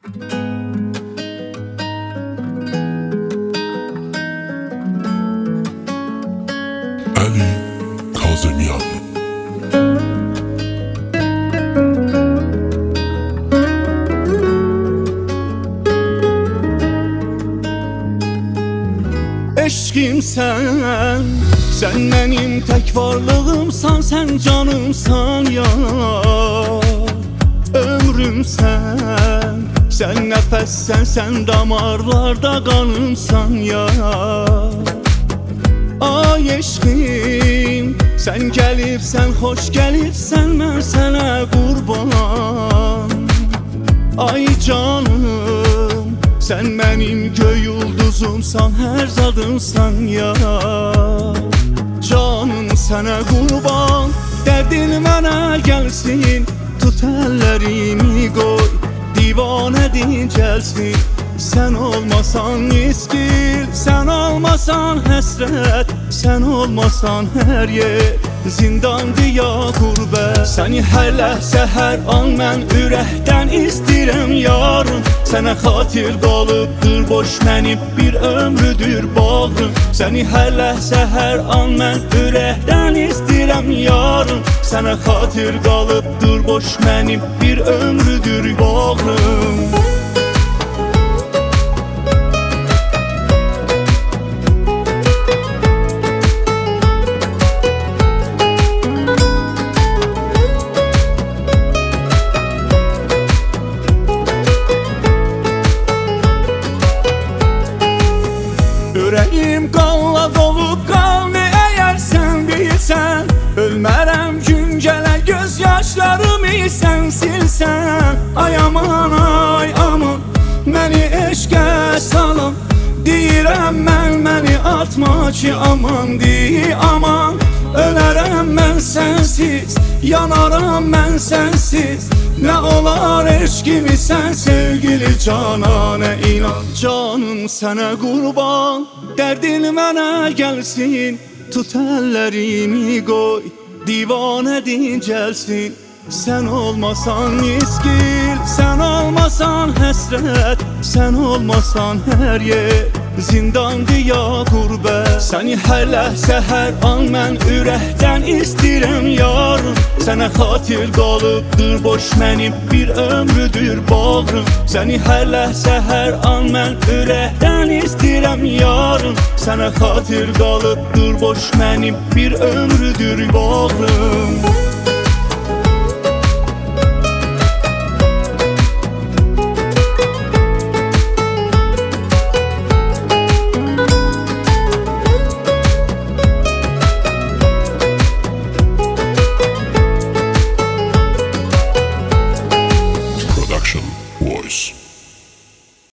Ali Kazımyan. Eşkim sen benim tek varlığımsan, sen canımsan ya. Ömrüm sen nefessen, sen damarlarda kanımsan ya. Ay eşkim, sen gelirsen, hoş gelirsen, ben sana kurban. Ay canım, sen benim göy ulduzumsan, her zadımsan ya. Canım sana kurban, derdin bana gelsin. Tut ellerimi koy, divane dincelsin. Sen olmasan miskil, sen olmasan hasret, sen olmasan her yer zindandı ya gurbet. Seni her ləhsə, hər an mən ürəkdən istirəm yarım. Sənə xatir qalıbdır boş mənim bir ömrüdür bağım. Səni hər ləhsə, hər an mən ürəkdən istirəm yarım. Sənə xatir qalıbdır boş mənim bir ömrüdür bağım. Yüreğim qanla dolub qaldı, eğer sen bilsən. Ölmərəm gün gələ, göz yaşlarımı sən silsən. Ay aman, ay aman, məni eşqə salın. Deyirəm mən, məni atma ki aman, dey aman. Ölərəm mən sensiz, yanaram mən sensiz. Ne olar eşkimi sen sevgili canane inan. Canım sana kurban, derdin bana gelsin. Tut ellerimi koy, divane dincelsin. Sen olmasan miskil, sen olmasan hasret, sen olmasan her yer zindandı ya gurbet. Seni her ləhsə, hər an mən ürəkdən istirəm yarım. Sənə xatir qalıbdır boş mənim bir ömrüdür bağım. Səni hər ləhsə, hər an mən ürəkdən istirəm yarım. Sənə xatir qalıbdır boş mənim bir ömrüdür bağım. Voice.